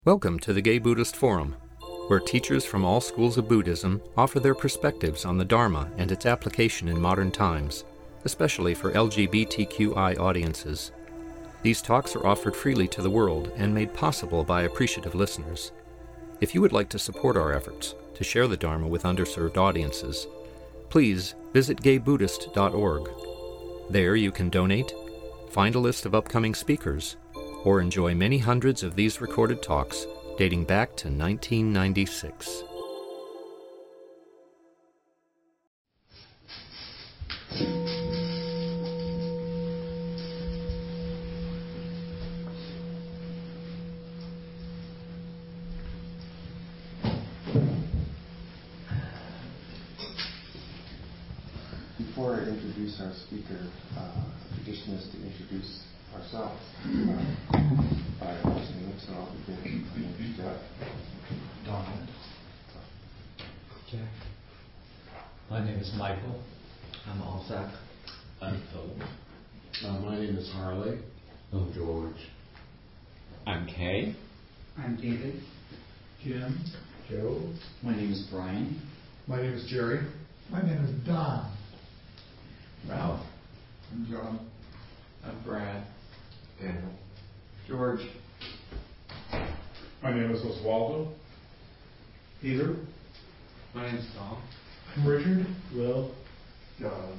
Welcome to the Gay Buddhist Forum, where teachers from all schools of Buddhism offer their perspectives on the Dharma and its application in modern times, especially for LGBTQI audiences. These talks are offered freely to the world and made possible by appreciative listeners. If you would like to support our efforts to share the Dharma with underserved audiences, please visit gaybuddhist.org. There you can donate, find a list of upcoming speakers, or enjoy many hundreds of these recorded talks dating back to 1996. Before I introduce our speaker, tradition is to introduce ourselves by listening, so I'll begin. My name is Jeff. Donald. Jack. My name is Michael. I'm Alzak. I'm Philip. My name is Harley. I'm George. I'm Kay. I'm David. Jim. Joe. My name is Brian. My name is Jerry. My name is Don. Ralph. I'm John. I'm Brad. Daniel. George. My name is Oswaldo. Peter. My name's Tom. I'm Richard. Will. John.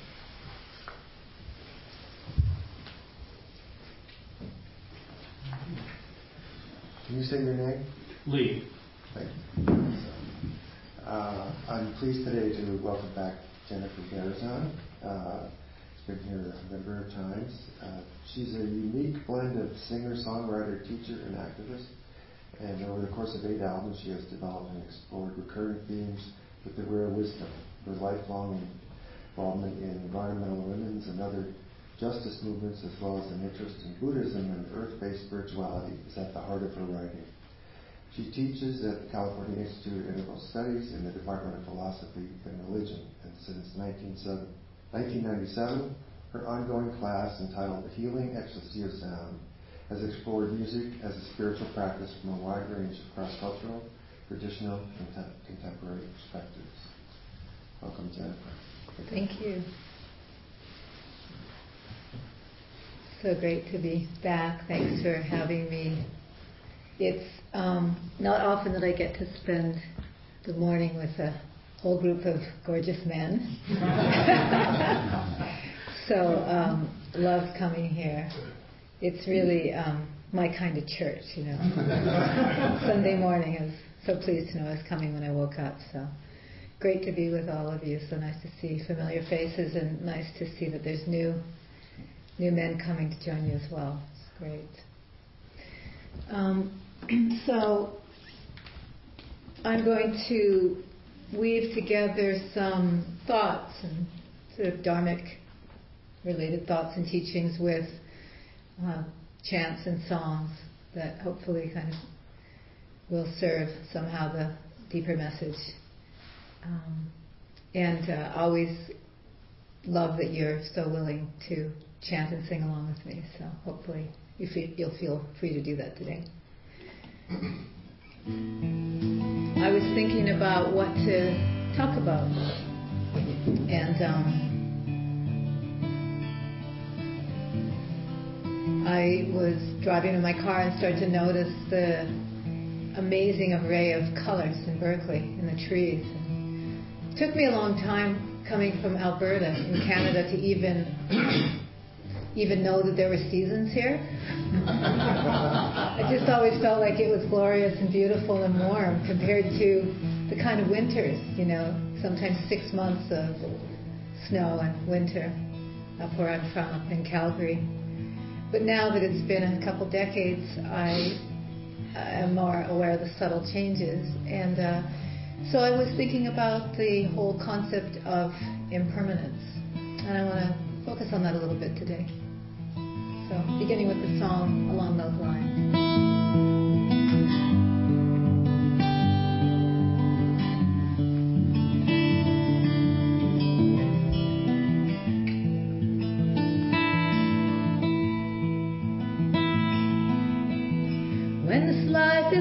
Can you say your name? Lee. Thank you. I'm pleased today to welcome back Jennifer Garazan. She's been here a number of times. She's a unique blend of singer, songwriter, teacher, and activist. And over the course of 8 albums, she has developed and explored recurring themes with the rare wisdom. Her lifelong involvement in environmental women's and other justice movements, as well as an interest in Buddhism and earth-based spirituality, is at the heart of her writing. She teaches at the California Institute of Integral Studies in the Department of Philosophy and Religion, and since 1997, her ongoing class entitled The Healing Ecstasy of Sound has explored music as a spiritual practice from a wide range of cross-cultural, traditional, and contemporary perspectives. Welcome, Jennifer. Thank you. So great to be back. Thanks for having me. It's not often that I get to spend the morning with a whole group of gorgeous men. So love coming here. It's really my kind of church, you know. Sunday morning, I was so pleased to know I was coming when I woke up. So great to be with all of you. So nice to see familiar faces, and nice to see that there's new men coming to join you as well. It's great. So I'm going to weave together some thoughts and sort of dharmic related thoughts and teachings with chants and songs that hopefully kind of will serve somehow the deeper message. And always love that you're so willing to chant and sing along with me. So hopefully you'll feel free to do that today. I was thinking about what to talk about, and I was driving in my car and started to notice the amazing array of colors in Berkeley, in the trees. And it took me a long time coming from Alberta in Canada to even know that there were seasons here. I just always felt like it was glorious and beautiful and warm compared to the kind of winters, you know, sometimes 6 months of snow and winter up where I'm from, up in Calgary. But now that it's been a couple decades, I am more aware of the subtle changes. And so I was thinking about the whole concept of impermanence. And I want to focus on that a little bit today. So beginning with the song along those lines. When this life is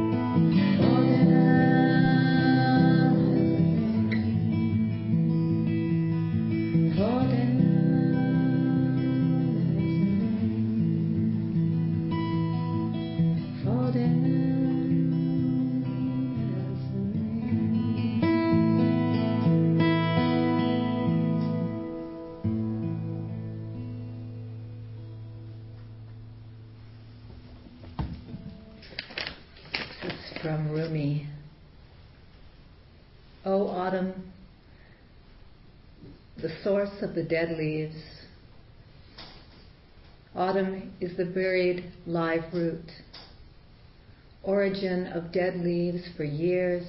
From Rumi. O autumn, the source of the dead leaves. Autumn is the buried live root, origin of dead leaves for years.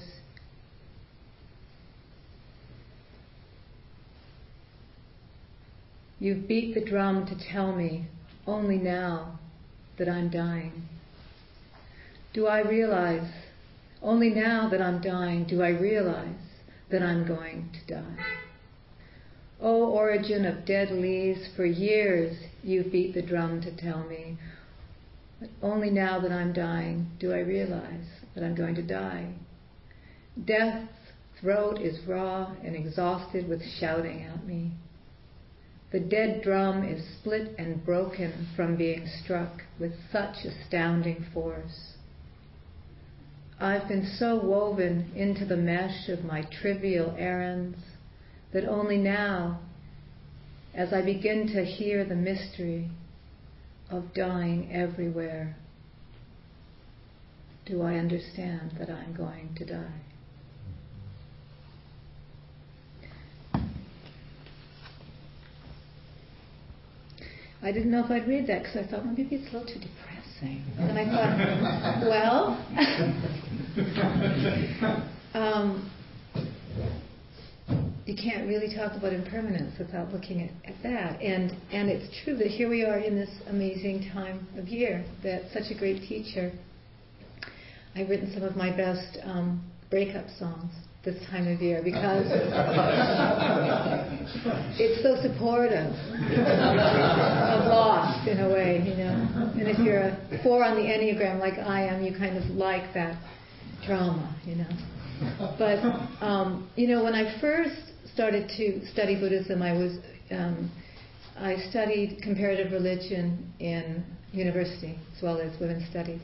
You've beat the drum to tell me only now that I'm dying. Do I realize, only now that I'm dying, do I realize that I'm going to die? O origin of dead leaves, for years you've beat the drum to tell me, but only now that I'm dying do I realize that I'm going to die. Death's throat is raw and exhausted with shouting at me. The dead drum is split and broken from being struck with such astounding force. I've been so woven into the mesh of my trivial errands that only now, as I begin to hear the mystery of dying everywhere, do I understand that I'm going to die. I didn't know if I'd read that because I thought, well, maybe it's a little too depressing. And then I thought, you can't really talk about impermanence without looking at that. And it's true that here we are in this amazing time of year, that such a great teacher. I've written some of my best breakup songs this time of year because it's so supportive of loss in a way, you know. And if you're a 4 on the Enneagram like I am, you kind of like that drama, you know. But you know, when I first started to study Buddhism, I studied comparative religion in university as well as women's studies.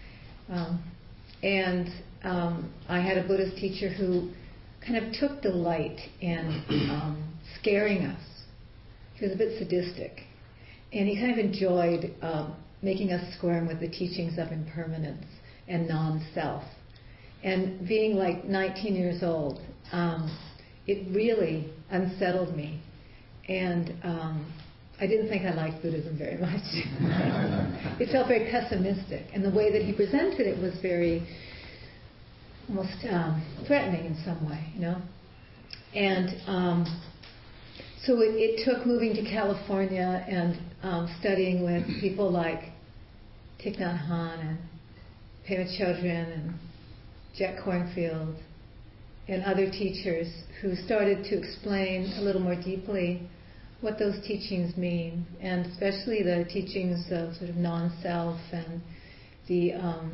I had a Buddhist teacher who kind of took delight in scaring us. He was a bit sadistic. And he kind of enjoyed making us squirm with the teachings of impermanence and non-self. And being like 19 years old, it really unsettled me. And I didn't think I liked Buddhism very much. It felt very pessimistic. And the way that he presented it was very almost threatening in some way, you know. And so it took moving to California and studying with people like Thich Nhat Hanh and Pema Chodron and Jack Kornfield and other teachers who started to explain a little more deeply what those teachings mean, and especially the teachings of sort of non-self and the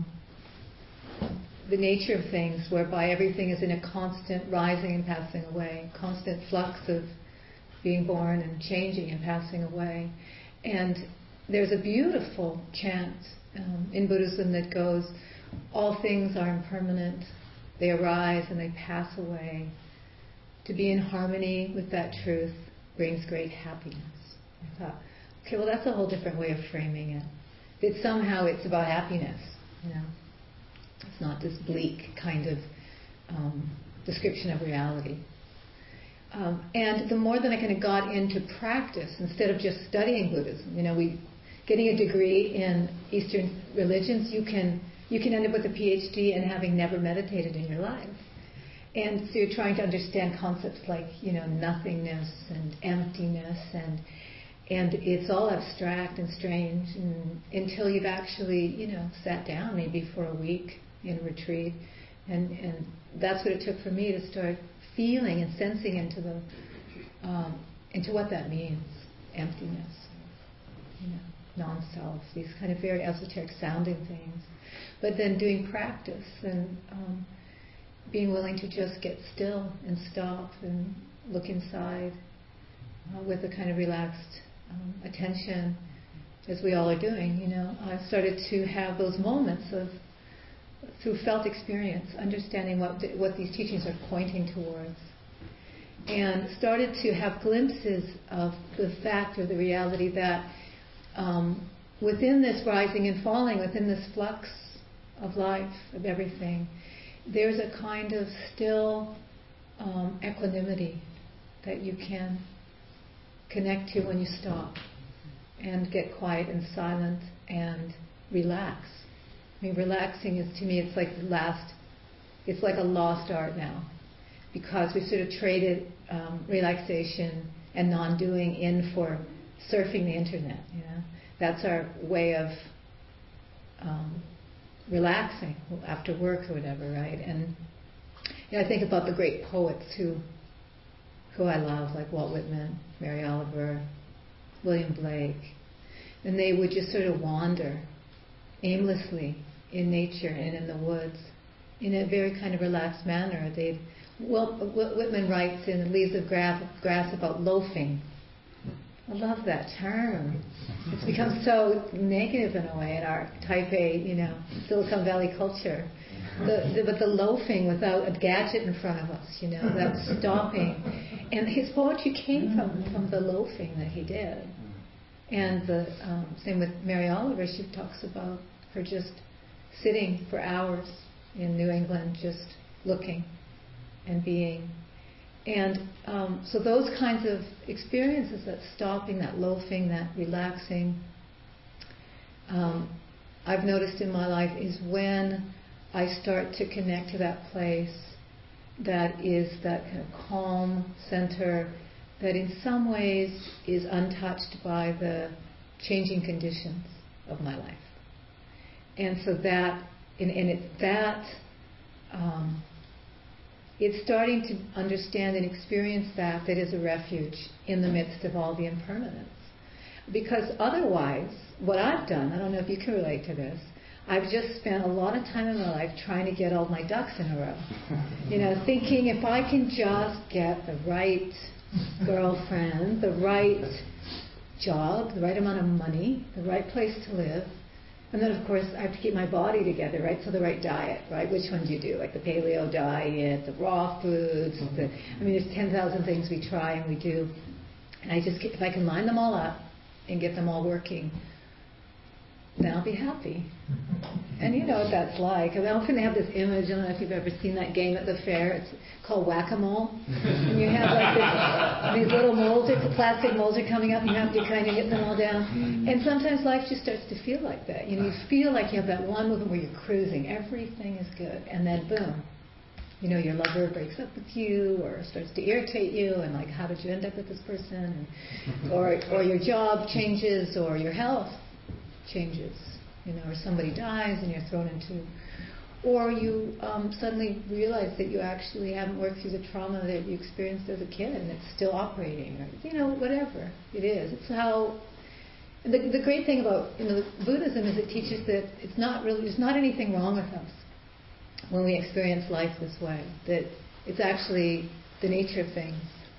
nature of things, whereby everything is in a constant rising and passing away, constant flux of being born and changing and passing away. And there's a beautiful chant in Buddhism that goes, all things are impermanent, they arise and they pass away. To be in harmony with that truth brings great happiness. I thought, okay, well that's a whole different way of framing it. That somehow it's about happiness, you know. It's not this bleak kind of description of reality. And the more that I kind of got into practice, instead of just studying Buddhism, you know, getting a degree in Eastern religions, you can end up with a PhD and having never meditated in your life. And so you're trying to understand concepts like, you know, nothingness and emptiness, and it's all abstract and strange, and until you've actually, you know, sat down maybe for a week in retreat, and that's what it took for me to start feeling and sensing into what that means, emptiness, you know, non-self, these kind of very esoteric sounding things. But then doing practice and being willing to just get still and stop and look inside with a kind of relaxed attention, as we all are doing, you know. I started to have those moments of, through felt experience, understanding what these teachings are pointing towards, and started to have glimpses of the fact or the reality that within this rising and falling, within this flux of life, of everything, there's a kind of still equanimity that you can connect to when you stop and get quiet and silent and relax. I mean, relaxing is, to me, it's like a lost art now, because we've sort of traded relaxation and non-doing in for surfing the internet. You know, that's our way of relaxing after work or whatever, right? And you know, I think about the great poets who I love, like Walt Whitman, Mary Oliver, William Blake, and they would just sort of wander aimlessly in nature and in the woods in a very kind of relaxed manner. They'd Whitman writes in Leaves of Grass about loafing. I love that term. It's become so negative in a way in our Type A, Silicon Valley culture. But the loafing without a gadget in front of us, that stopping. And his poetry came from the loafing that he did. And the same with Mary Oliver, she talks about her just sitting for hours in New England, just looking and being. And so those kinds of experiences, that stopping, that loafing, that relaxing, I've noticed in my life is when I start to connect to that place that is that kind of calm center that in some ways is untouched by the changing conditions of my life. And so that, it's starting to understand and experience that is a refuge in the midst of all the impermanence. Because otherwise, what I've done, I don't know if you can relate to this, I've just spent a lot of time in my life trying to get all my ducks in a row. Thinking if I can just get the right girlfriend, the right job, the right amount of money, the right place to live, and then of course I have to keep my body together, right? So the right diet, right? Which one do you do? Like the paleo diet, the raw foods, there's 10,000 things we try and we do. And if I can line them all up and get them all working, then I'll be happy. And you know what that's like. I often have this image, I don't know if you've ever seen that game at the fair, it's called Whack-A-Mole. And you have like these little molds, plastic molds are coming up, and you have to kind of get them all down. And sometimes life just starts to feel like that. You feel like you have that one movement where you're cruising, everything is good, and then boom, your lover breaks up with you or starts to irritate you, and like, how did you end up with this person? Or your job changes, or your health changes, or somebody dies and you're thrown into, or you suddenly realize that you actually haven't worked through the trauma that you experienced as a kid and it's still operating, or whatever it is. It's how. And the great thing about Buddhism is it teaches that there's not anything wrong with us when we experience life this way. That it's actually the nature of things.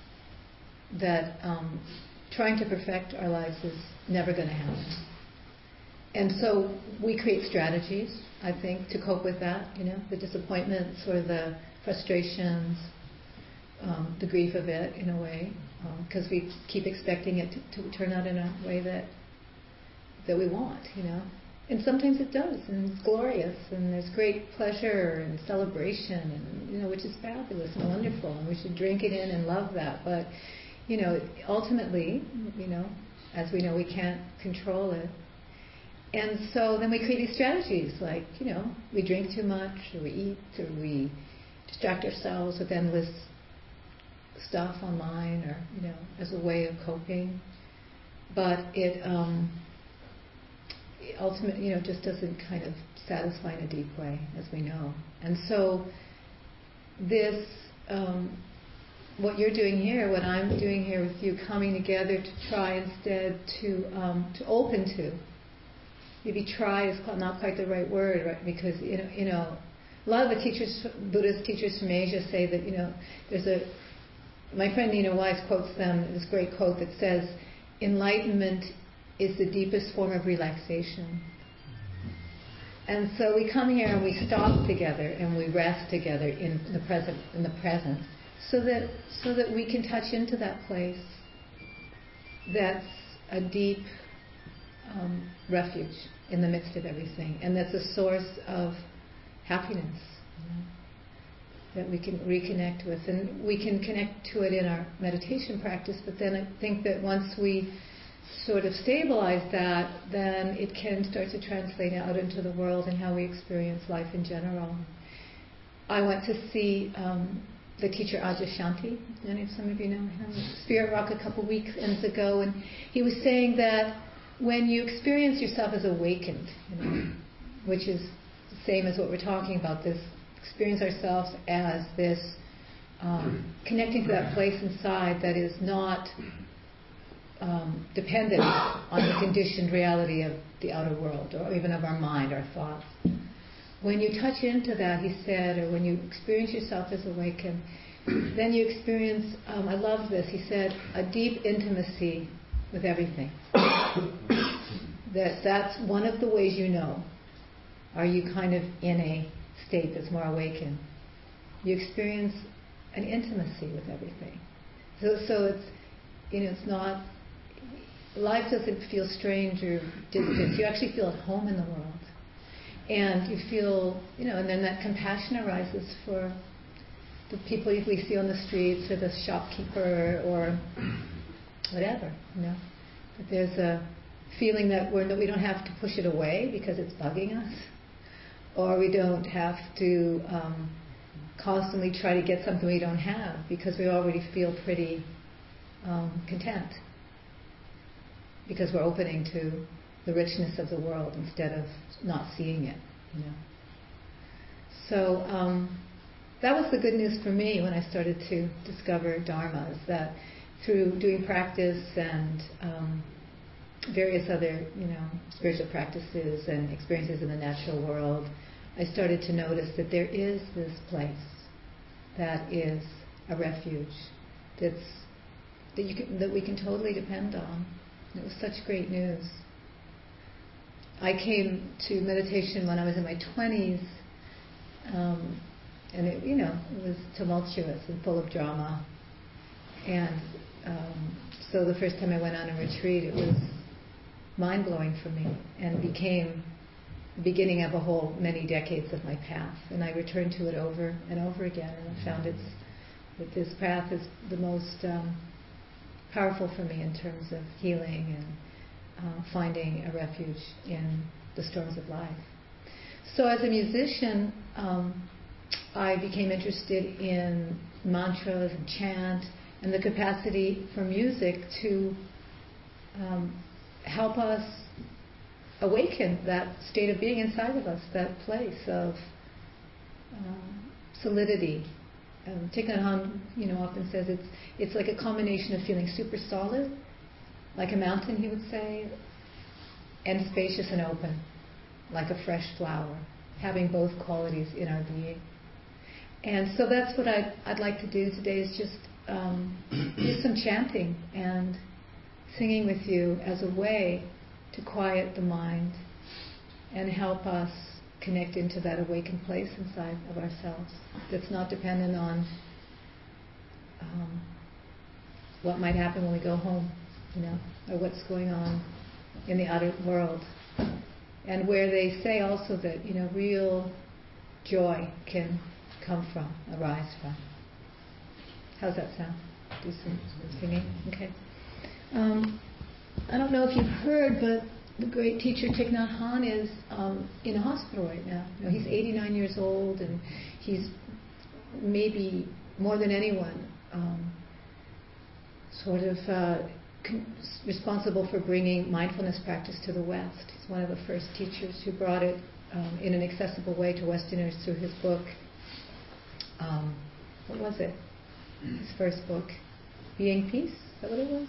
That trying to perfect our lives is never going to happen. And so we create strategies, I think, to cope with that, the disappointments or the frustrations, the grief of it in a way, because we keep expecting it to turn out in a way that we want, And sometimes it does, and it's glorious, and there's great pleasure and celebration, and which is fabulous and wonderful, and we should drink it in and love that. But, ultimately, as we know, we can't control it. And so then we create these strategies like, we drink too much, or we eat, or we distract ourselves with endless stuff online, or, as a way of coping. But it ultimately, just doesn't kind of satisfy in a deep way, as we know. And so this, what you're doing here, what I'm doing here with you, coming together to try instead to open to. Maybe try is not quite the right word, right? Because a lot of the teachers, Buddhist teachers from Asia, say that my friend Nina Wise quotes them this great quote that says, "Enlightenment is the deepest form of relaxation." And so we come here and we stop together and we rest together in the present, so that we can touch into that place that's a deep refuge in the midst of everything, and that's a source of happiness that we can reconnect with, and we can connect to it in our meditation practice. But then I think that once we sort of stabilize that, then it can start to translate out into the world and how we experience life in general. I went to see the teacher Adyashanti. Some of you know him, Spirit Rock, a couple weekends ago, and he was saying that when you experience yourself as awakened, which is the same as what we're talking about, this experience ourselves as this connecting to that place inside that is not dependent on the conditioned reality of the outer world, or even of our mind, our thoughts. When you touch into that, he said, or when you experience yourself as awakened, then you experience, I love this, he said, a deep intimacy with everything. That's one of the ways you know. Are you kind of in a state that's more awakened? You experience an intimacy with everything. So it's, it's not, life doesn't feel strange or distant. You actually feel at home in the world. And you feel, and then that compassion arises for the people we see on the streets, or the shopkeeper, or whatever, That there's a feeling that we don't have to push it away because it's bugging us, or we don't have to constantly try to get something we don't have because we already feel pretty content, because we're opening to the richness of the world instead of not seeing it, So that was the good news for me when I started to discover Dharma, is that through doing practice and various other, spiritual practices and experiences in the natural world, I started to notice that there is this place that is a refuge that we can totally depend on. And it was such great news. I came to meditation when I was in my 20s, and it was tumultuous and full of drama. And so the first time I went on a retreat, it was mind-blowing for me, and became the beginning of many decades of my path. And I returned to it over and over again, and I found that this path is the most powerful for me in terms of healing and finding a refuge in the storms of life. So as a musician, I became interested in mantras and chant, and the capacity for music to help us awaken that state of being inside of us, that place of solidity. Thich Nhat Hanh, often says it's like a combination of feeling super solid, like a mountain, he would say, and spacious and open, like a fresh flower, having both qualities in our being. And so that's what I'd like to do today, is just do some chanting and singing with you as a way to quiet the mind and help us connect into that awakened place inside of ourselves that's not dependent on what might happen when we go home, or what's going on in the outer world. And where they say also that, real joy can arise from. How's that sound? Do some singing? Okay. I don't know if you've heard, but the great teacher Thich Nhat Hanh is in a hospital right now. He's 89 years old, and he's maybe more than anyone responsible for bringing mindfulness practice to the West. He's one of the first teachers who brought it in an accessible way to Westerners through his book. What was it? His first book, Being Peace? Is that what it was?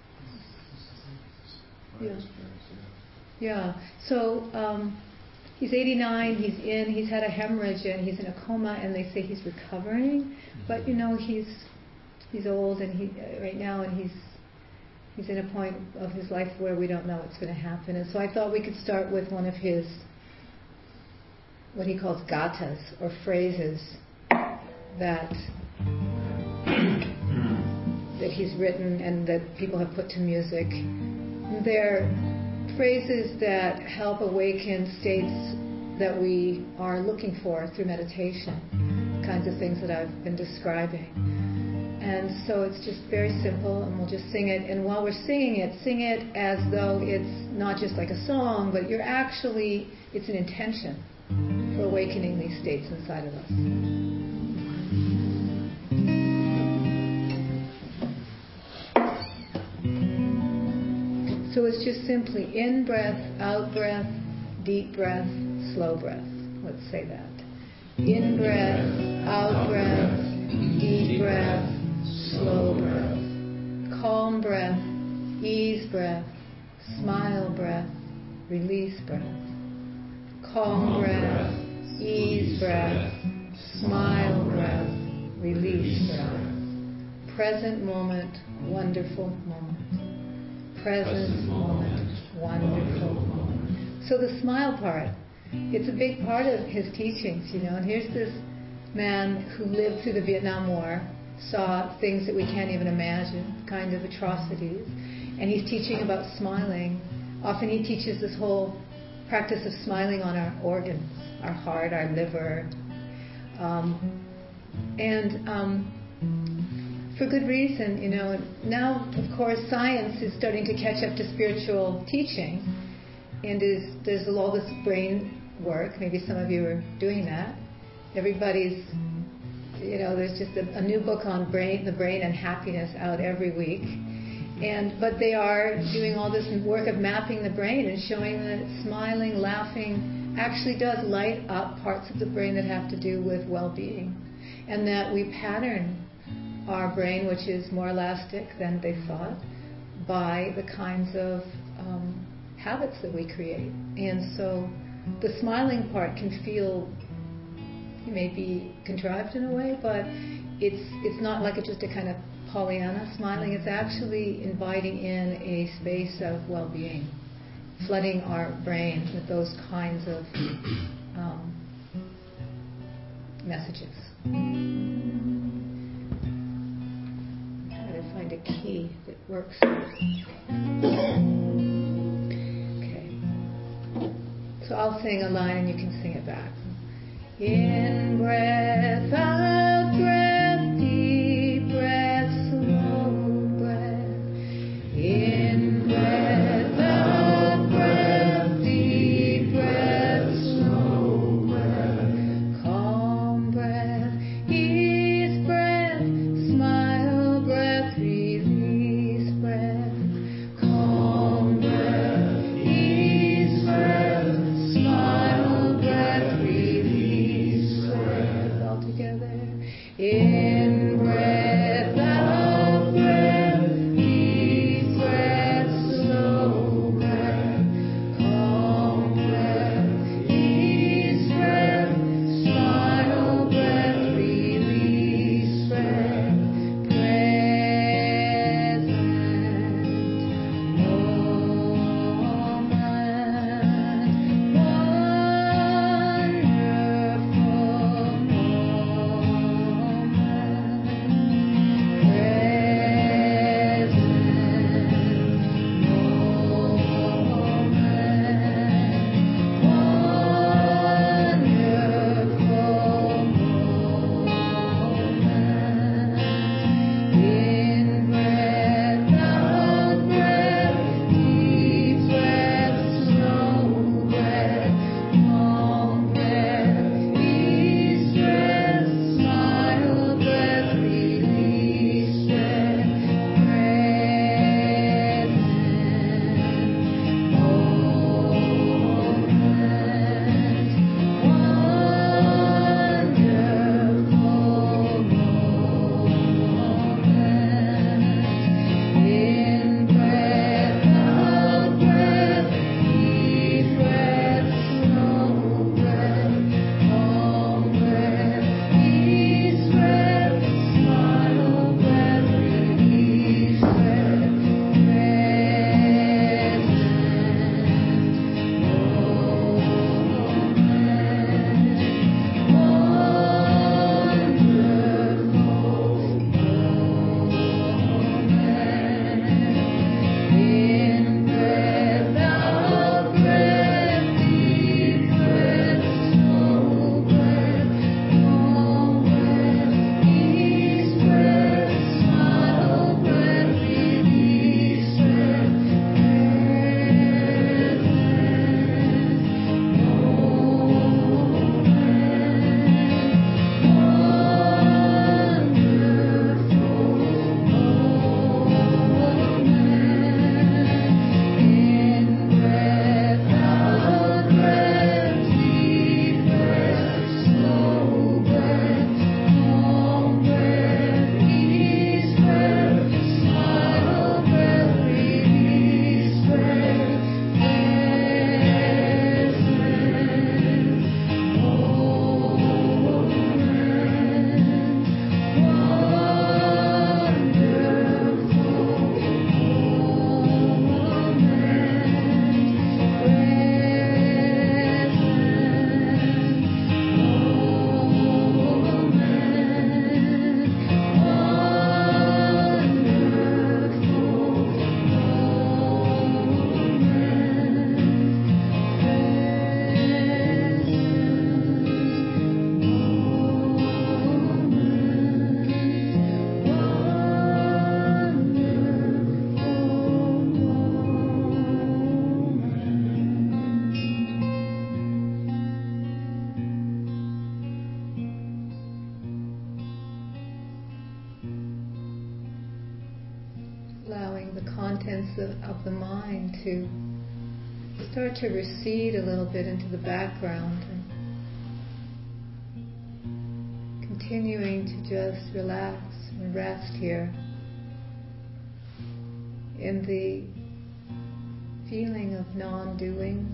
Yeah. So he's 89. He's had a hemorrhage, and he's in a coma, and they say he's recovering. But he's old, and right now, and he's in a point of his life where we don't know what's going to happen. And so I thought we could start with one of his, what he calls gathas, or phrases that he's written and that people have put to music. They're phrases that help awaken states that we are looking for through meditation, kinds of things that I've been describing. And so it's just very simple, and we'll just sing it. And while we're singing it, sing it as though it's not just like a song, but it's an intention for awakening these states inside of us. So it's just simply in breath, out breath, deep breath, slow breath. Let's say that. In breath, out breath, deep breath, slow breath. Calm breath, ease breath, smile breath, release breath. Calm breath, ease breath, smile breath, release breath. Present moment, wonderful moment. Present moment, wonderful moment. So the smile part, it's a big part of his teachings, And here's this man who lived through the Vietnam War, saw things that we can't even imagine, kind of atrocities, and he's teaching about smiling. Often he teaches this whole practice of smiling on our organs, our heart, our liver, for good reason, Now, of course, science is starting to catch up to spiritual teaching, and there's all this brain work. Maybe some of you are doing that. Everybody's, there's just a new book on the brain and happiness out every week. But they are doing all this work of mapping the brain and showing that smiling, laughing actually does light up parts of the brain that have to do with well-being. And that we pattern our brain, which is more elastic than they thought, by the kinds of habits that we create. And so the smiling part can feel maybe contrived in a way, but it's not like it's just a kind of Pollyanna smiling. It's actually inviting in a space of well-being, flooding our brain with those kinds of messages. I'm trying to find a key that works. Okay. So I'll sing a line and you can sing it back. In breath, out breath, deep breath, slow breath. In breath, out breath, deep breath, slow breath. Calm breath, ease breath, smile breath, release breath. Calm breath, ease breath, smile breath, release breath. All together. allowing the contents of the mind to start to recede a little bit into the background, and continuing to just relax and rest here in the feeling of non-doing.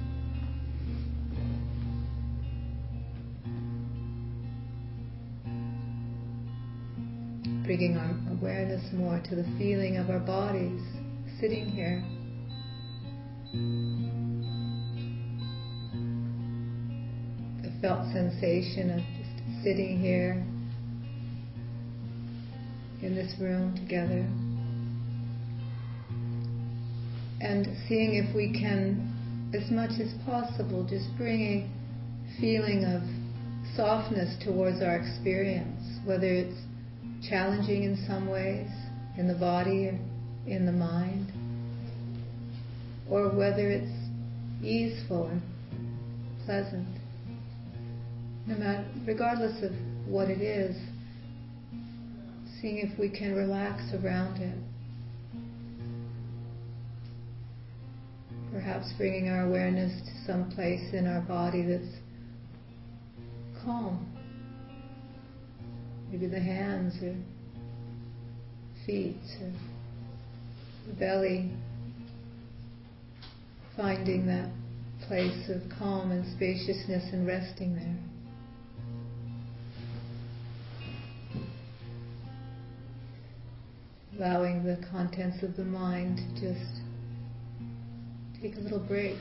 Bringing our awareness more to the feeling of our bodies sitting here. The felt sensation of just sitting here in this room together. And seeing if we can, as much as possible, just bring a feeling of softness towards our experience, whether it's challenging in some ways, in the body or in the mind, or whether it's easeful and pleasant. No matter, regardless of what it is, seeing if we can relax around it. Perhaps bringing our awareness to some place in our body that's calm. Maybe the hands or feet or the belly. Finding that place of calm and spaciousness and resting there. Allowing the contents of the mind to just take a little break.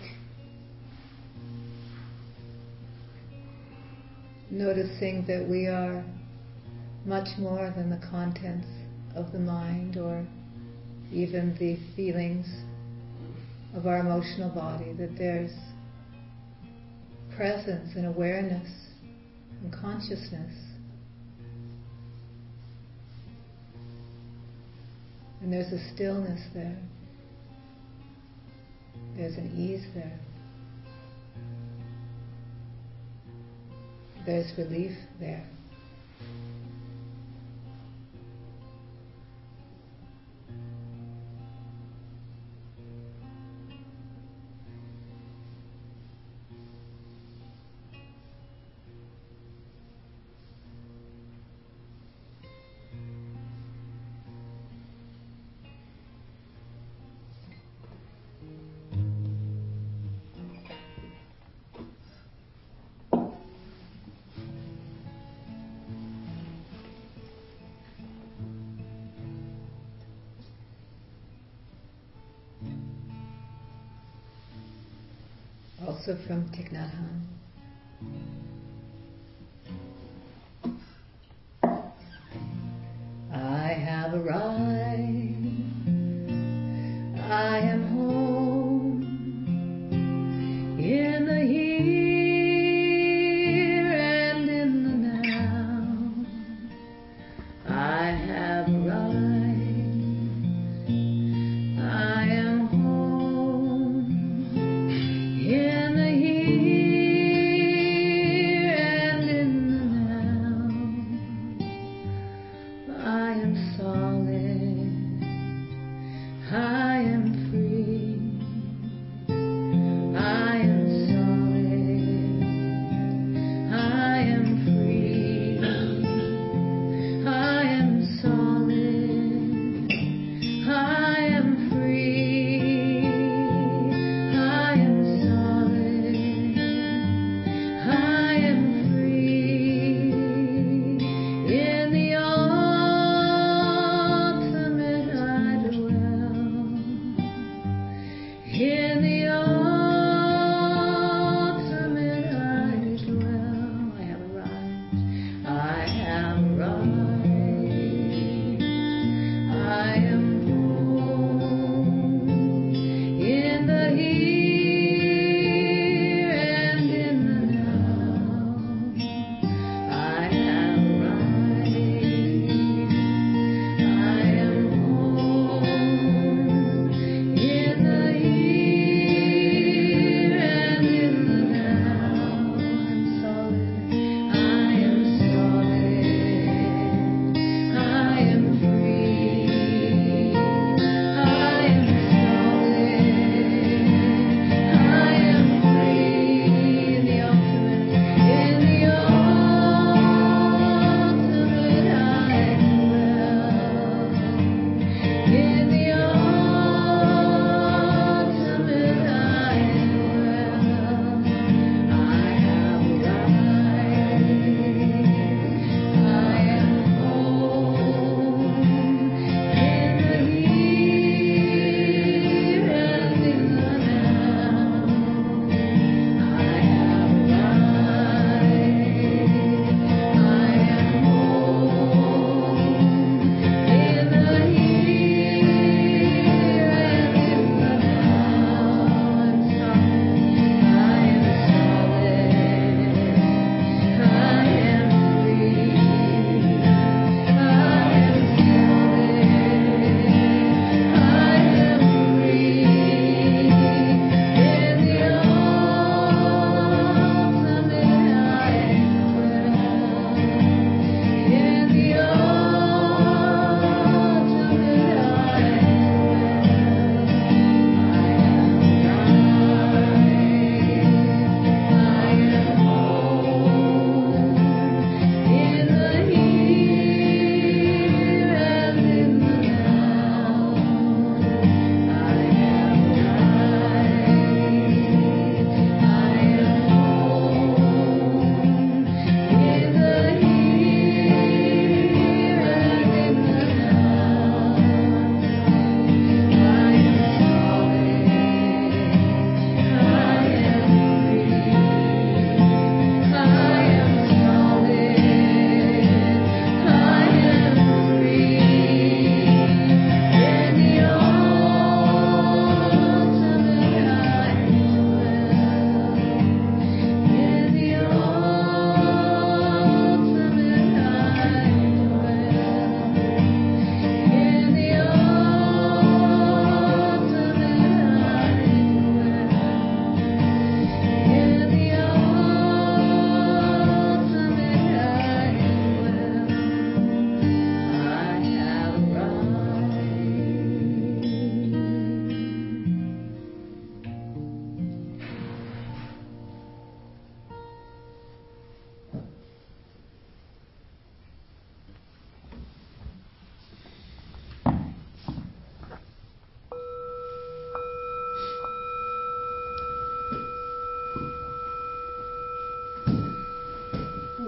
Noticing that we are much more than the contents of the mind or even the feelings of our emotional body, that there's presence and awareness and consciousness. And there's a stillness there. There's an ease there. There's relief there. Also from Thich Nhat Hanh. I have arrived, I am home, in the here and in the now. I have arrived, I am home, in the here and in the now. I am solid, I am free.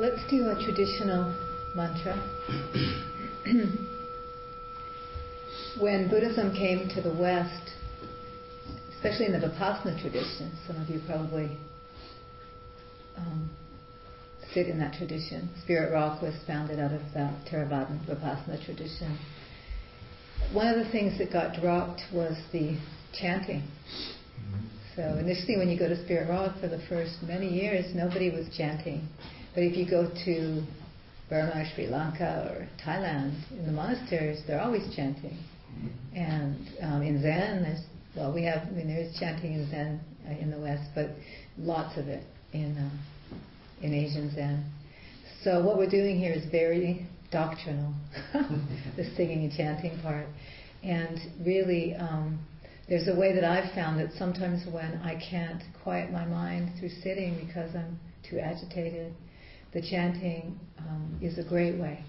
let's do a traditional mantra. When Buddhism came to the West, especially in the Vipassana tradition, some of you probably sit in that tradition. Spirit Rock was founded out of that Theravadan Vipassana tradition. One of the things that got dropped was the chanting. So initially when you go to Spirit Rock for the first many years, nobody was chanting. But if you go to Burma or Sri Lanka or Thailand, in the monasteries, they're always chanting. And in Zen, there's chanting in Zen in the West, but lots of it in Asian Zen. So what we're doing here is very doctrinal, the singing and chanting part. And really, there's a way that I've found that sometimes when I can't quiet my mind through sitting because I'm too agitated, the chanting is a great way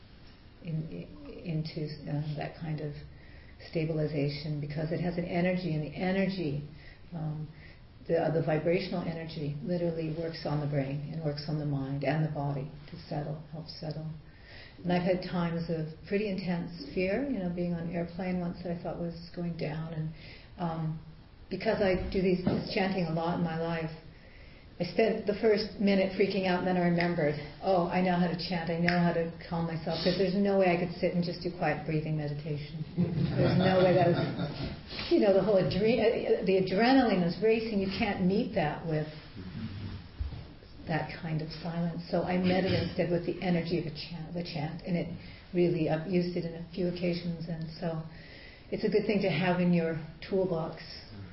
into that kind of stabilization, because it has an energy, and the energy, the vibrational energy, literally works on the brain and works on the mind and the body to settle, help settle. And I've had times of pretty intense fear, being on an airplane once that I thought was going down, and because I do this chanting a lot in my life, I spent the first minute freaking out, and then I remembered, I know how to chant, I know how to calm myself, because there's no way I could sit and just do quiet breathing meditation. There's no way that was, the whole the adrenaline is racing, you can't meet that with that kind of silence. So I meditate instead with the energy of the chant, and it really, I've used it in a few occasions, and so it's a good thing to have in your toolbox.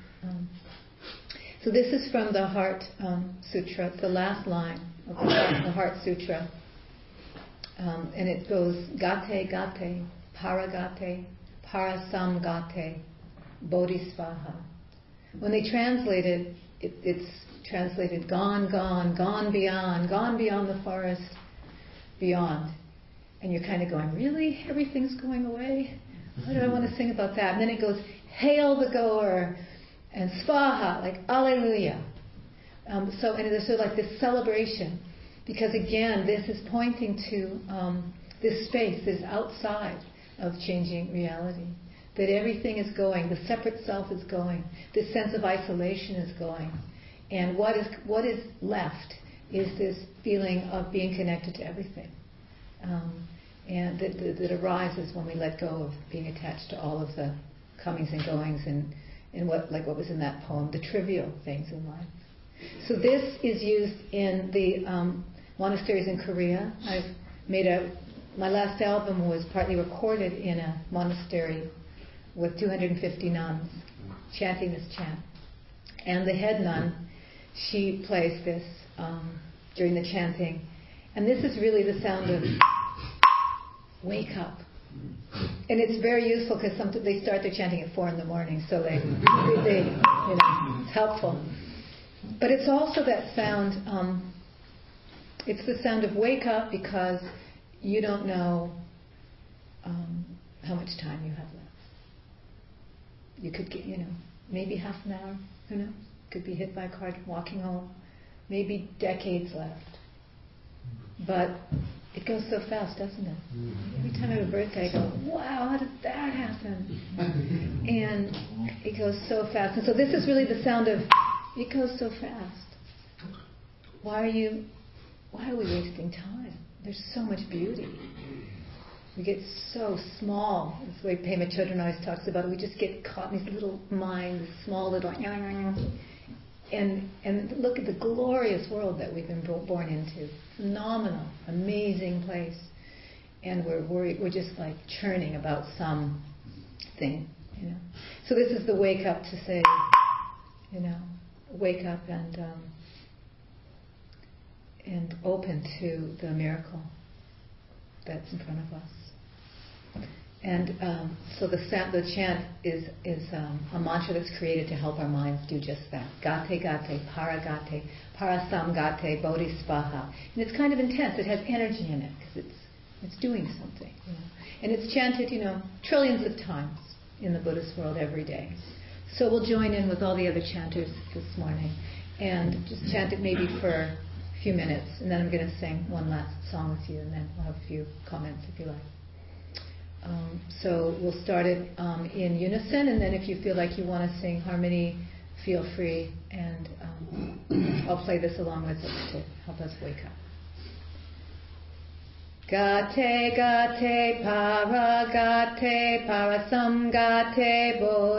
So this is from the Heart Sutra. It's the last line of the Heart Sutra. And it goes, Gate Gate, Paragate, Parasamgate, Bodhisvaha. When they translate it, it's translated gone, gone, gone beyond the forest, beyond. And you're kind of going, really? Everything's going away? Why do I want to sing about that? And then it goes, hail the goer, and svaha, like alleluia. And there's sort of like this celebration, because again, this is pointing to this space, this outside of changing reality. That everything is going, the separate self is going, this sense of isolation is going. And what is left is this feeling of being connected to everything. And that arises when we let go of being attached to all of the comings and goings and what was in that poem, the trivial things in life. So this is used in the monasteries in Korea. I've made my last album was partly recorded in a monastery with 250 nuns chanting this chant. And the head nun, she plays this during the chanting. And this is really the sound of wake up. And it's very useful because they start their chanting at 4 a.m, so they it's helpful. But it's also that sound, it's the sound of wake up, because you don't know how much time you have left. You could get, maybe half an hour, who knows? Could be hit by a car walking home, maybe decades left. But it goes so fast, doesn't it? Every time I have a birthday, I go, wow, how did that happen? And it goes so fast. And so this is really the sound of, it goes so fast. Why are we wasting time? There's so much beauty. We get so small. That's the way Pema Chodron always talks about it. We just get caught in these little minds, small little... And look at the glorious world that we've been born into. Phenomenal, amazing place. And we're just like churning about something, So this is the wake up to say, wake up and open to the miracle that's in front of us. And so the chant is a mantra that's created to help our minds do just that. Gate Gate, Paragate, Parasamgate, Bodhisvaha. And it's kind of intense. It has energy in it because it's doing something. And it's chanted, trillions of times in the Buddhist world every day. So we'll join in with all the other chanters this morning and just chant it maybe for few minutes, and then I'm going to sing one last song with you, and then we'll have a few comments if you like. So we'll start it in unison, and then if you feel like you want to sing harmony, feel free, and I'll play this along with us to help us wake up. Gate gate para gate parasam gate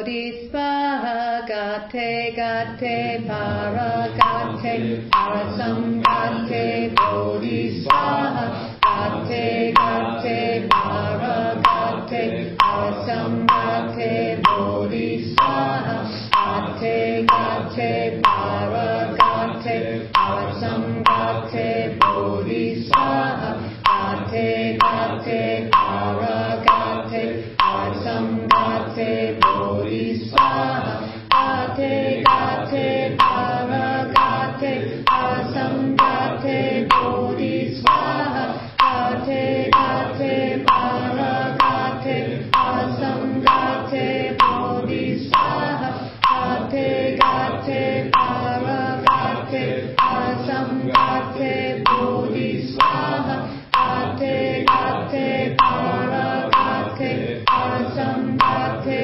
bodhisvaha gate gate para gate parasam gate bodhisvaha gate gate para gate parasam gate bodhisvaha gate gate para gate parasam gate bodhisvaha Gate gate para gate parasam gate bodhisvaha gate gate para gate parasam gate bodhisvaha gate gate para gate parasam gate bodhisvaha gate gate para gate parasam gate bodhisvaha Gate gate para gate parasam gate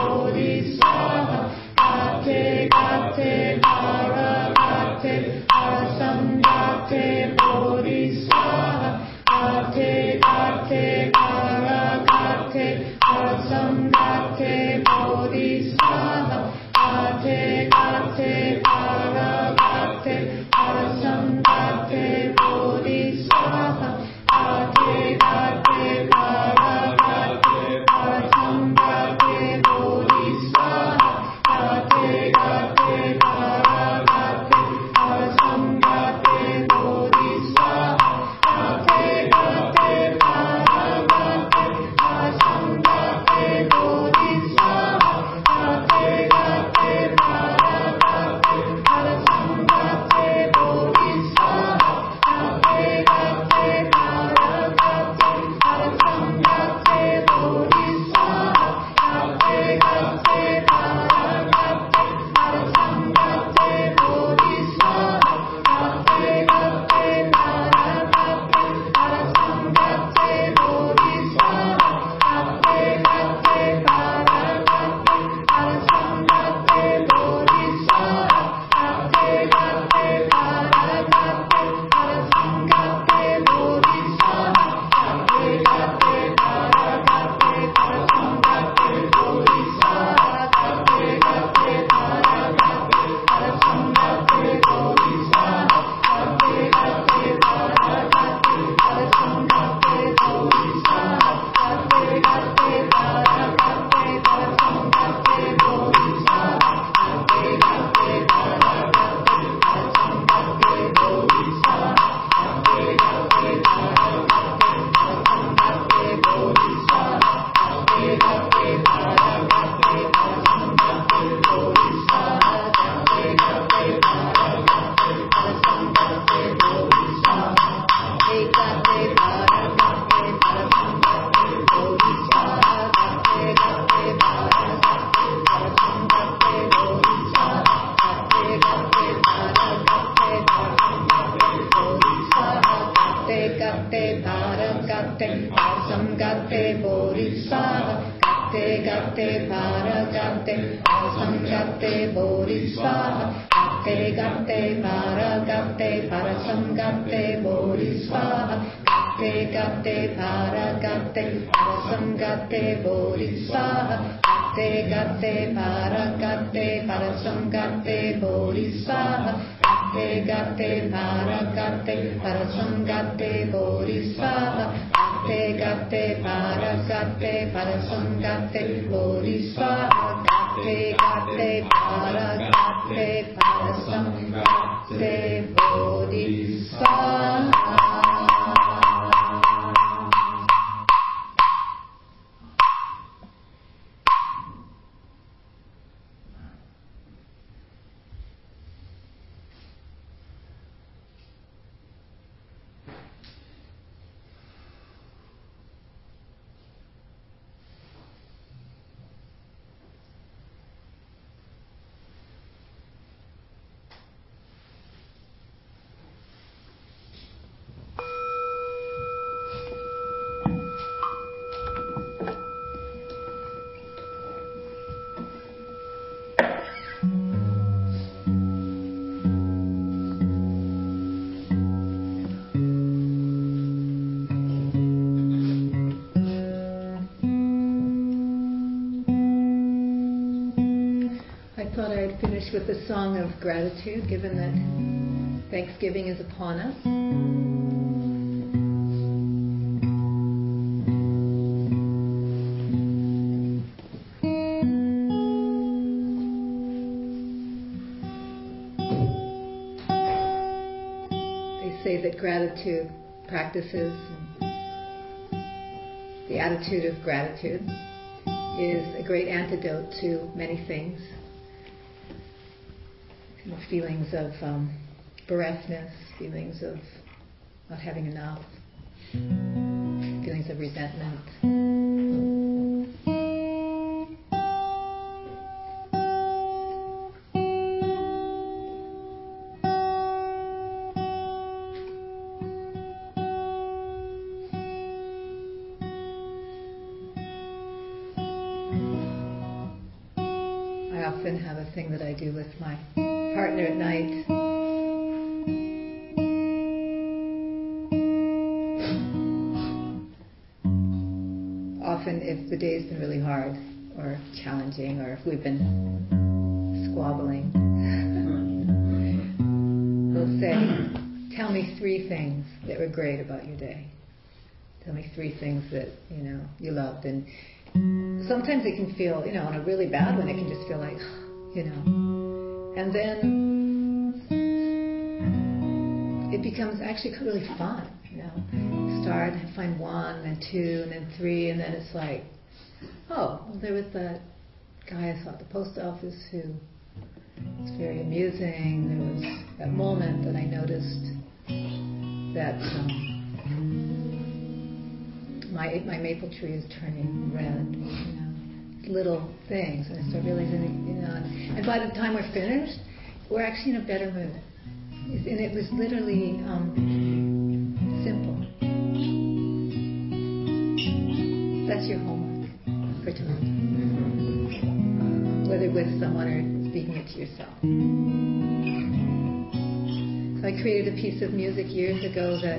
bodhisvaha gate gate para gate parasam gate bodhisvaha gate gate para gate parasam gate bodhisvaha gate gate para gate parasam gate bodhisvaha Gate gate para gate parasam gate bodhisvaha gate gate para gate parasam gate bodhisvaha gate gate para gate parasam gate bodhisvaha gate gate para gate parasam gate bodhisvaha gate gate I thought I'd finish with a song of gratitude, given that Thanksgiving is upon us. They say that gratitude practices, the attitude of gratitude is a great antidote to many things. Feelings of bereft-ness, feelings of not having enough, feelings of resentment. I often have a thing that I do with my partner at night. Often if the day's been really hard or challenging, or if we've been squabbling, we'll say, tell me 3 things that were great about your day. Tell me 3 things that, you loved. And sometimes it can feel, on a really bad one, it can just feel like, And then it becomes actually really fun, Start, find 1 and 2 and then 3, and then it's like, there was that guy I saw at the post office who was very amusing. There was that moment that I noticed that my maple tree is turning red, little things, and I start realizing, and by the time we're finished, we're actually in a better mood. And it was literally simple. That's your homework for tonight. Whether with someone or speaking it to yourself. So I created a piece of music years ago that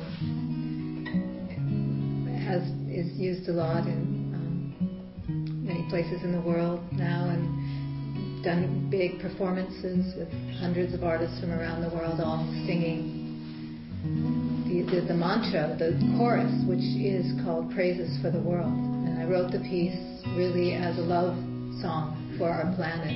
is used a lot in many places in the world now, and done big performances with hundreds of artists from around the world all singing the mantra, the chorus, which is called Praises for the World. And I wrote the piece really as a love song for our planet.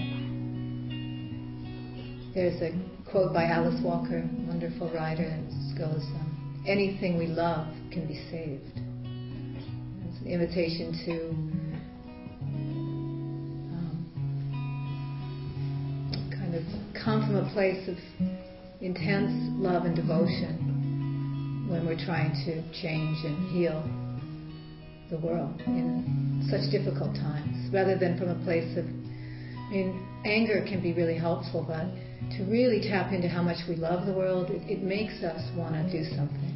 There's a quote by Alice Walker, a wonderful writer, that goes, anything we love can be saved. It's an invitation to kind of come from a place of intense love and devotion when we're trying to change and heal the world in such difficult times, rather than from a place of, anger can be really helpful, but to really tap into how much we love the world, it makes us want to do something.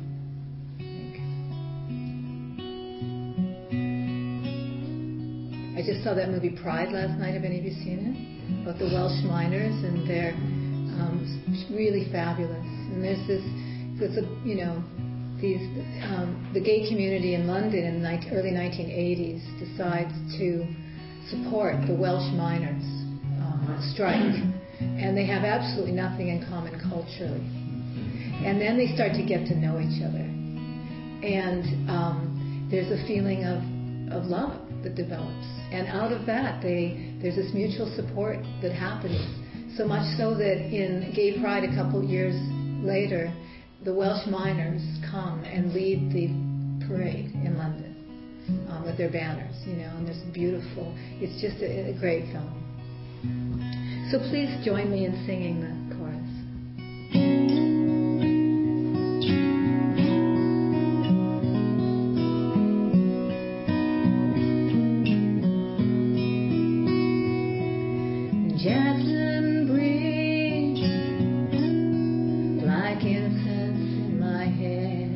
I just saw that movie Pride last night. Have any of you seen it? About the Welsh miners, and they're really fabulous. And there's this, the gay community in London in the early 1980s decides to support the Welsh miners strike, and they have absolutely nothing in common culturally. And then they start to get to know each other, and there's a feeling of love that develops, and out of that there's this mutual support that happens, so much so that in Gay Pride a couple years later, the Welsh miners come and lead the parade in London with their banners, and there's beautiful, it's just a great film. So please join me in singing the chorus. Jasmine breeze like incense in my head.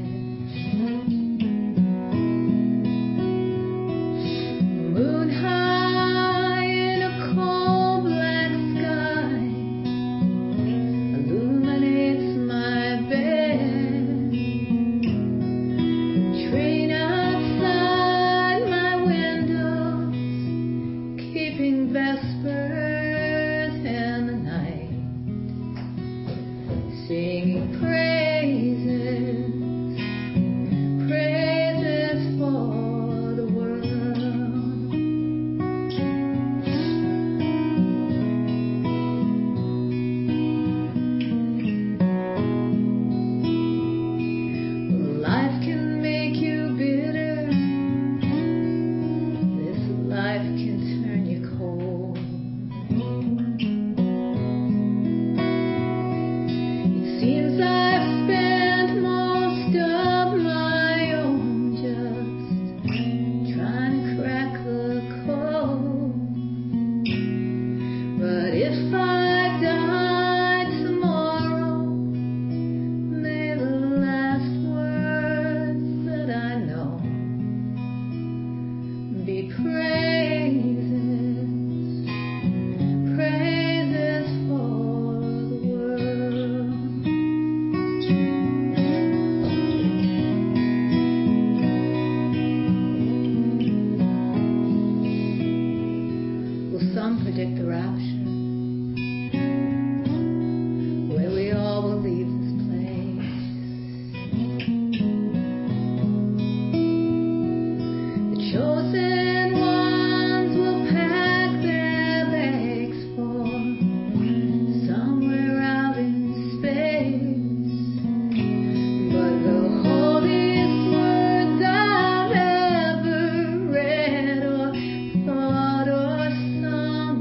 Moon high in a cold black sky illuminates But if I died tomorrow, may the last words that I know be praises, praises for the world. Well, some predict the rapture, where we all will leave this place. The chosen ones will pack their bags for somewhere out in space. But the holiest words I've ever read or thought or sung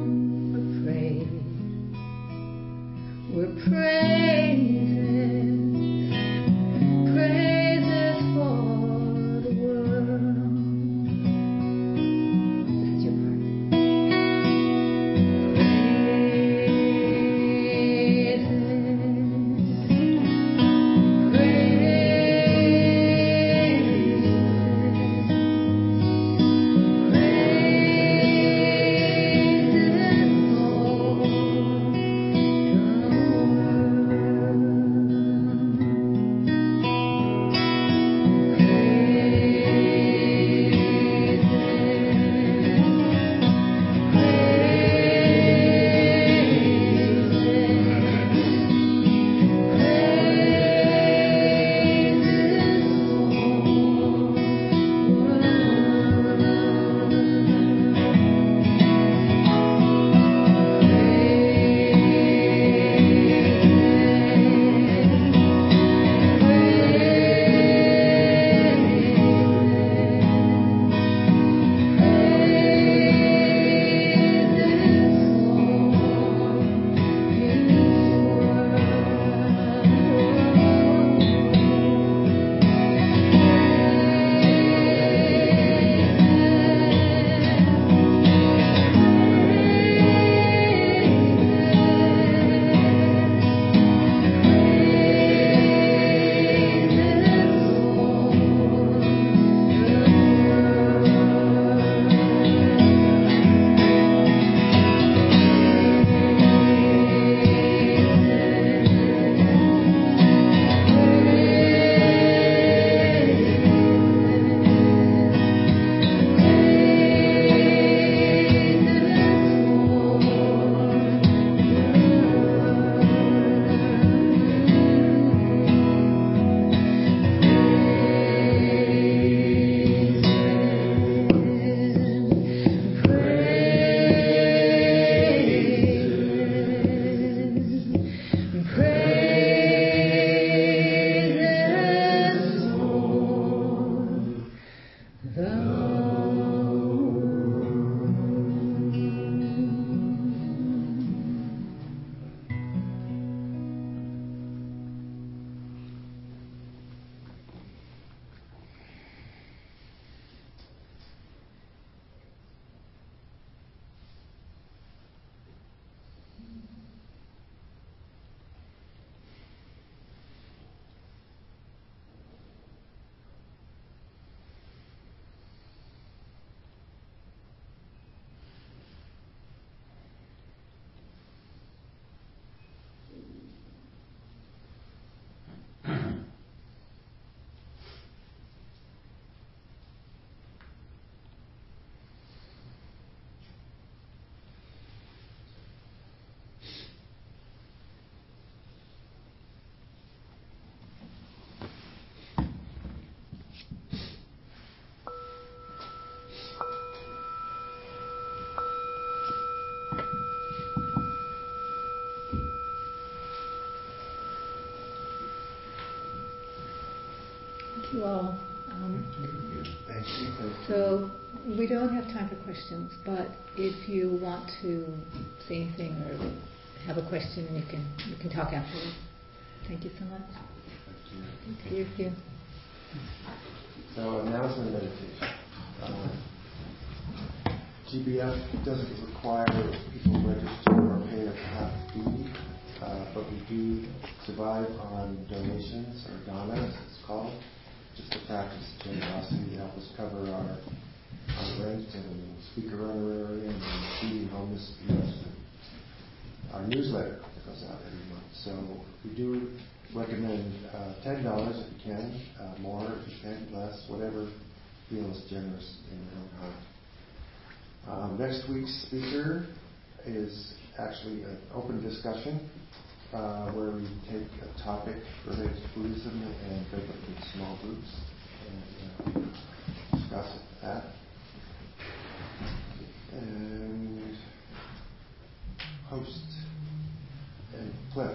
were praises, praises for the world. This is your part. you all. Thank you. So we don't have time for questions, but if you want to say anything or have a question, you can talk afterwards. Thank you so much. Thank you. So announcement meditation. GBF doesn't require people register or pay survive on donations, or dana, as it's called. Just a practice of generosity to help us cover our rent and speaker honorarium and feeding homeless youth. Our newsletter that goes out every month. So we do recommend $10 if you can, more if you can, less, whatever feels generous in your own heart. Next week's speaker is actually an open discussion where we take a topic related to Buddhism and break up into small groups and discuss that. And host and Cliff.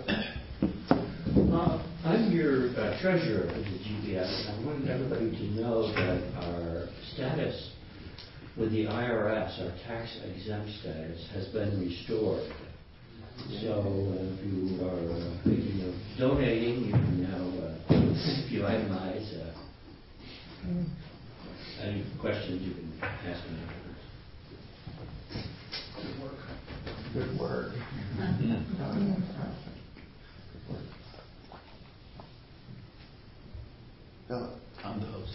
I'm your treasurer of the GBS, and I wanted everybody to know that our status with the IRS, our tax-exempt status, has been restored. So if you are thinking of donating, you can now, if you itemize, any questions you can ask me afterwards. Good work. Philip. I'm the host.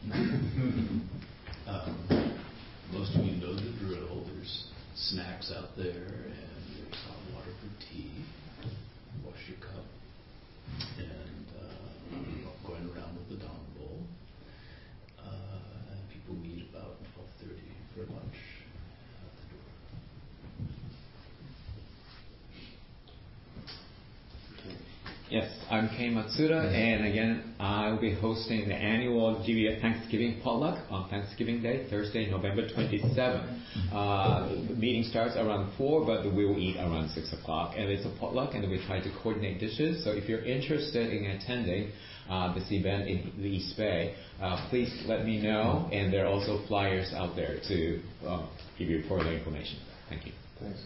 Most of you know the drill. There's snacks out there, and there's hot water for tea. Wash your cup. And going around with the Dong bowl. And people meet about 12:30 for lunch at the door. Yes, I'm Kei Matsuda, and again, I will be hosting the annual GBS Thanksgiving potluck on Thanksgiving Day, Thursday, November 27th. The meeting starts around 4, but we will eat around 6 o'clock, and it's a potluck, and we try to coordinate dishes. So if you're interested in attending this event in the East Bay, please let me know, and there are also flyers out there to give you further information. Thank you. Thanks.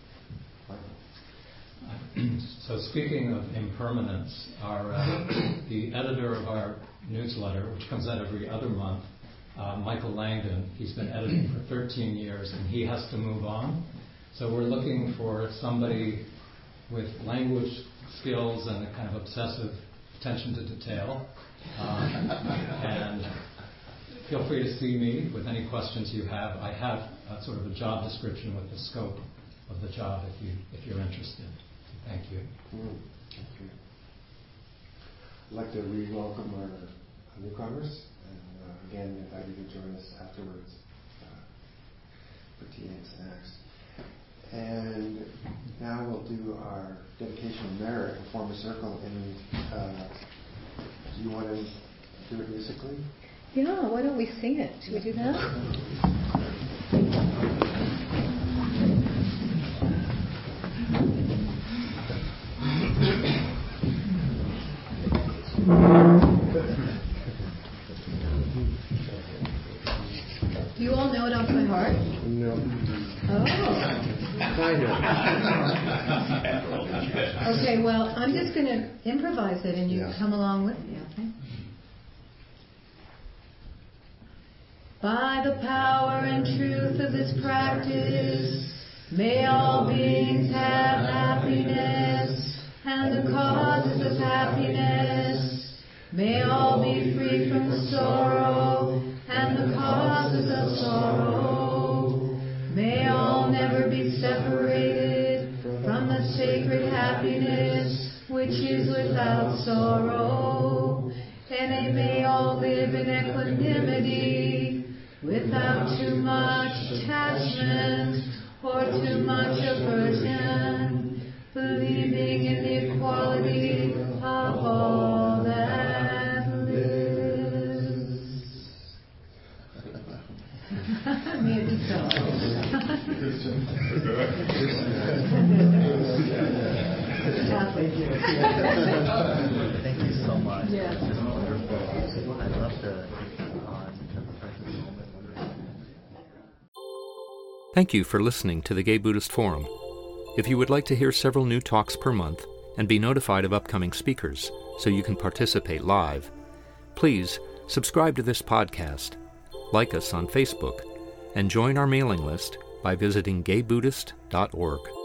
So speaking of impermanence, the editor of our newsletter, which comes out every other month, Michael Langdon, he's been editing for 13 years and he has to move on. So we're looking for somebody with language skills and a kind of obsessive attention to detail. And feel free to see me with any questions you have. I have sort of a job description with the scope of the job if you're interested. Thank you. Thank you. I'd like to re-welcome our newcomers and again invite you to join us afterwards for tea and snacks. And now we'll do our dedication of merit and form a circle. And do you want to do it musically? Yeah, why don't we sing it? Should we do that? Do you all know it off by heart? No. Oh. Kind of. Okay, well, I'm just going to improvise it and you come along with me, okay? By the power and truth of this practice, may all beings have happiness, and the causes of happiness. May all be free from sorrow, and the causes of sorrow. May all never be separated from the sacred happiness which is without sorrow. And they may all live in equanimity, without too much attachment or too much aversion, believing in the equality of all that lives. Maybe so. Thank you so much. Yes. This is wonderful. I'd love to take you on to the present moment. Thank you for listening to the Gay Buddhist Forum. If you would like to hear several new talks per month and be notified of upcoming speakers so you can participate live, please subscribe to this podcast, like us on Facebook, and join our mailing list by visiting gaybuddhist.org.